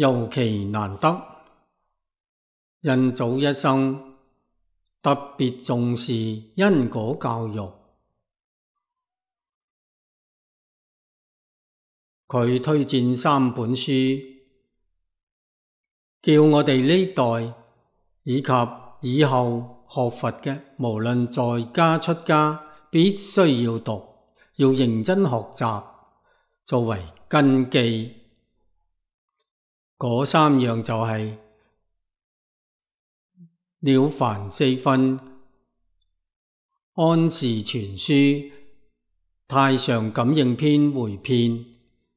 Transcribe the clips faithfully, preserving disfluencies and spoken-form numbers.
尤其難得。印祖一生特別重視因果教育，佢推薦三本書，叫我哋呢代以及以後學佛嘅，無論在家出家，必須要讀，要認真學習，作為根基。嗰三樣就係了凡四訓、安氏全書、太上感應篇回遍。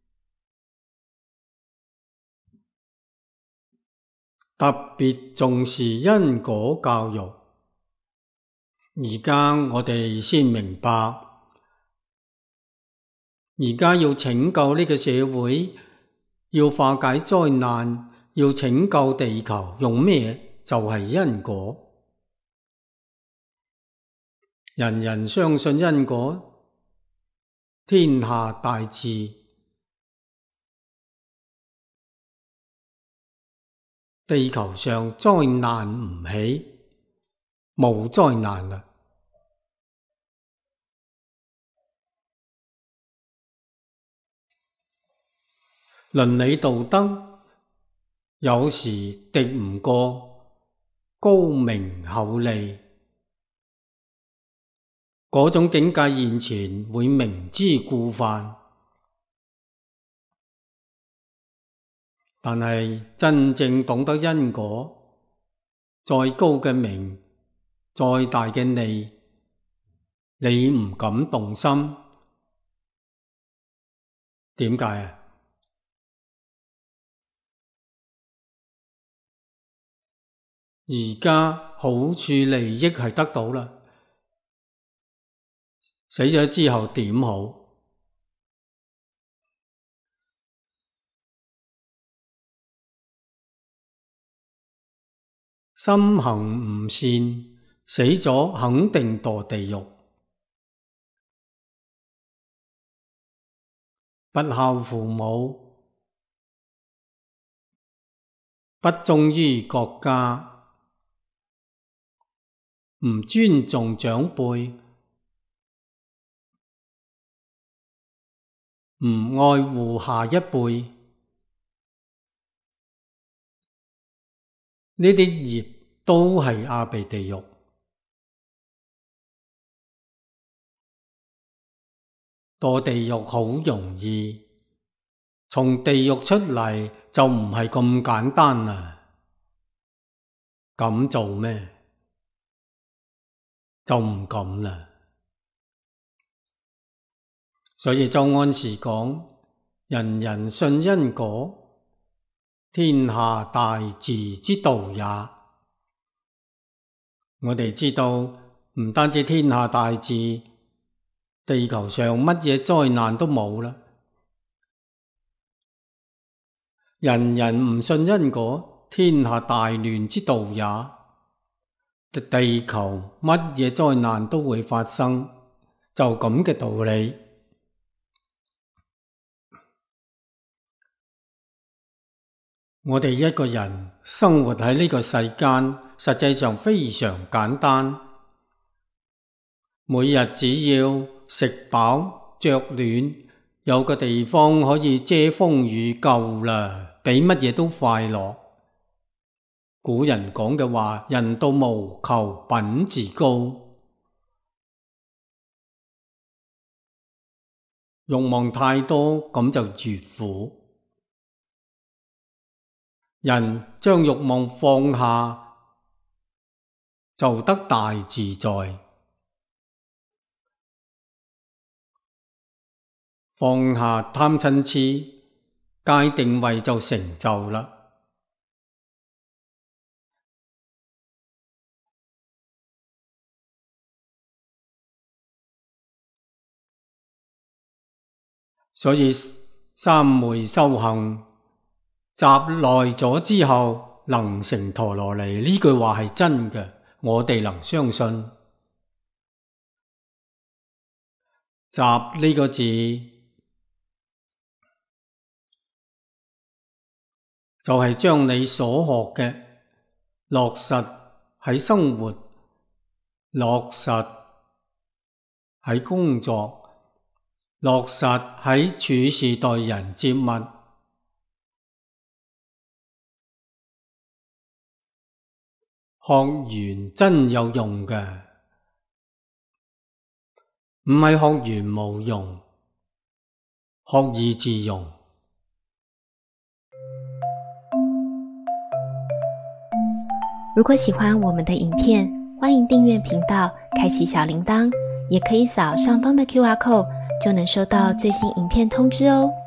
特別重視因果教育。而家我哋先明白，而家要拯救呢個社會，要化解災難，要拯救地球，用咩？就係因果。人人相信因果，天下大治，地球上災難唔起，冇災難啦。倫理道德有時敵唔過高明厚利，嗰種境界現前會明知故犯。但係真正懂得因果，再高嘅名，再大嘅利，你唔敢動心。點解啊？而家好處利益係得到啦，死咗之後點好？心行唔善，死咗肯定墮地獄。不孝父母，不忠於國家，唔尊重長輩，唔愛護下一輩，呢啲業都係阿鼻地獄。墮地獄好容易，從地獄出嚟就唔係咁簡單啦。敢做咩？就唔敢啦。所以周安時講：人人信因果，天下大治之道也。我哋知道，唔單止天下大治，地球上乜嘢災難都冇啦。人人唔信因果，天下大亂之道也。地球乜嘢災難都會發生，就咁嘅道理。我哋一個人生活喺呢個世間，實際上非常簡單，每日只要食飽着暖，有個地方可以遮風雨夠啦，比乜嘢都快樂。古人講嘅話，人到無求品自高。欲望太多，咁就越苦。人將欲望放下，就得大自在。放下貪嗔癡，界定位就成就啦。所以三昧修行習耐咗之後，能成陀羅尼，呢句話係真嘅，我哋能相信。習呢個字就係將你所學嘅落實喺生活，落實喺工作，落實喺處事待人接物。學完真有用嘅，唔係學完冇用，學以致用。 如果喜歡我們的影片，歡迎訂閱頻道，開啟小鈴鐺，也可以掃上方的 Q R code，就能收到最新影片通知哦。